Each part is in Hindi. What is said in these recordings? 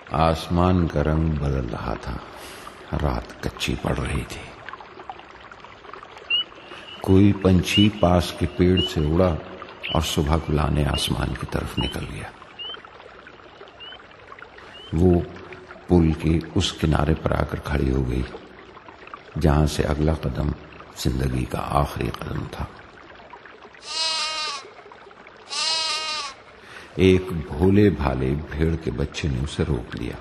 आसमान का रंग बदल रहा था। रात कच्ची पड़ रही थी। कोई पंछी पास के पेड़ से उड़ा और सुबह को लाने आसमान की तरफ निकल गया। वो पुल के उस किनारे पर आकर खड़ी हो गई जहां से अगला कदम जिंदगी का आखिरी कदम था। एक भोले भाले भेड़ के बच्चे ने उसे रोक लिया।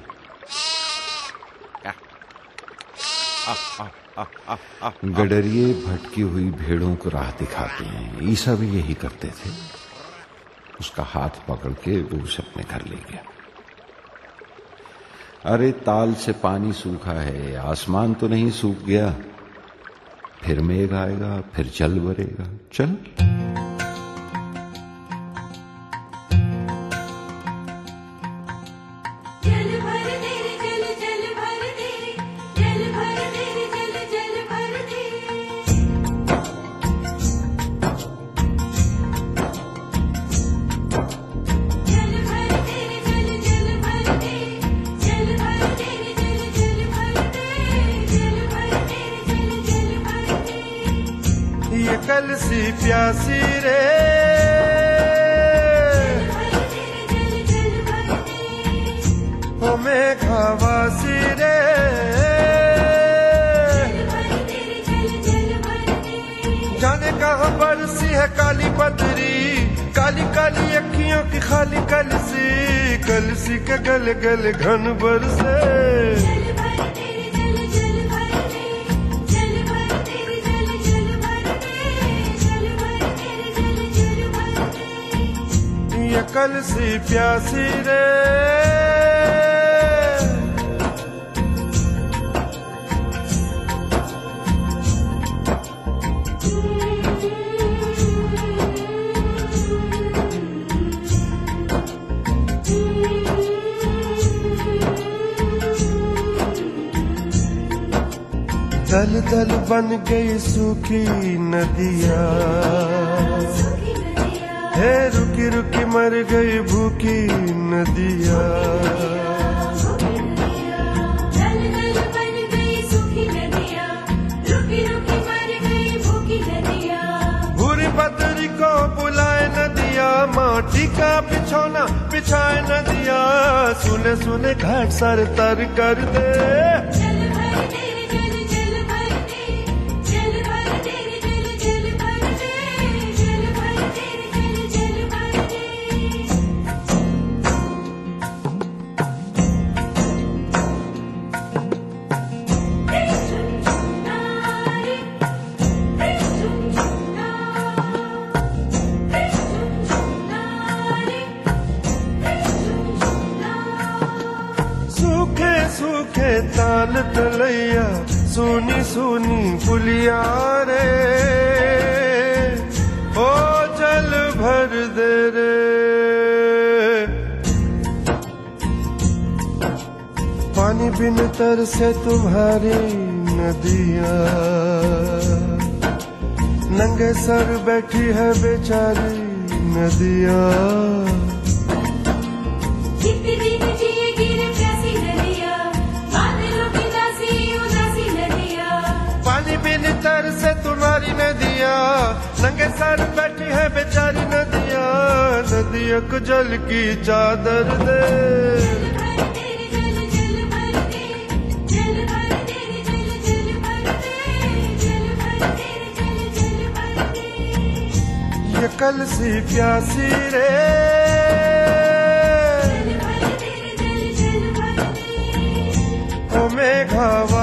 गडरिये भटकी हुई भेड़ों को राह दिखाते हैं। ईसा भी यही करते थे। उसका हाथ पकड़ के वो उसे अपने घर ले गया। अरे ताल से पानी सूखा है, आसमान तो नहीं सूख गया। फिर मेघ आएगा, फिर जल भरेगा। चल कल सी प्यासी रे ओ मेघावासी रे जाने कहाँ बरसी है काली बदरी, काली काली अखियों की खाली कलसी के गले गले घन बरसे। कल सी प्यासी रे दल दल बन गई सूखी नदिया, हे रुकी रुकी मर गई भूखी नदिया। दल दल बन गई सूखी नदिया, रुकी रुकी मर गई भूखी नदिया। भूरी बदरी को बुलाए नदिया, माटी का बिछौना बिछाए नदिया। सुने सुने घाट सर तर कर दे। सूखे ताल तलैया, सोनी सोनी पुलिया रे, ओ जल भर दे रे। पानी बिन तरसे तुम्हारी नदिया, नंगे सर बैठी है बेचारी नदिया। तर से तुम्हारी नदिया, नंगे सर बैठी है बेचारी नदिया। नदिया को जल की चादर दे। ये कल सी प्यासी रे ओ मेघावा